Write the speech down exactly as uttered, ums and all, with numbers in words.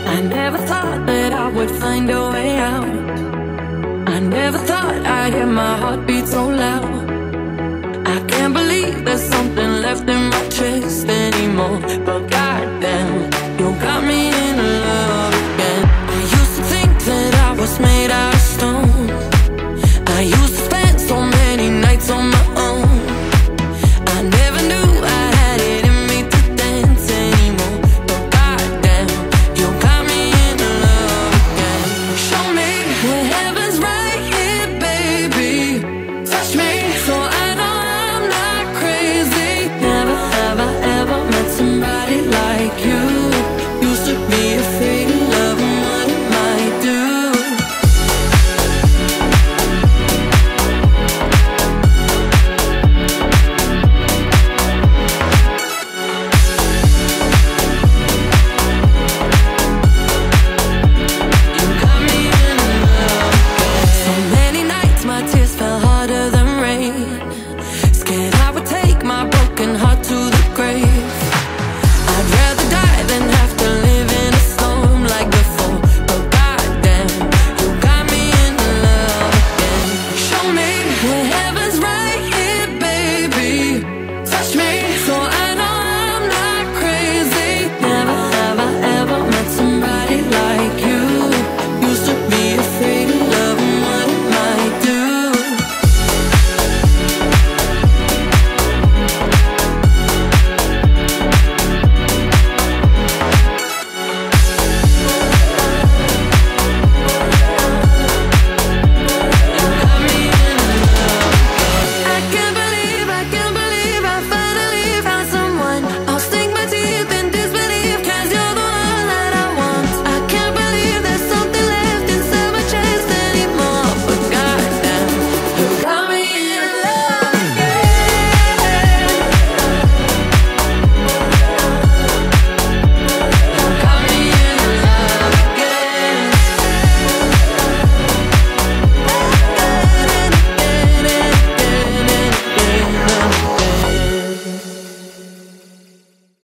I never thought that I would find a way out. I never thought I'd hear my heartbeat so loud. I can't believe there's something left in my chest anymore. But goddamn,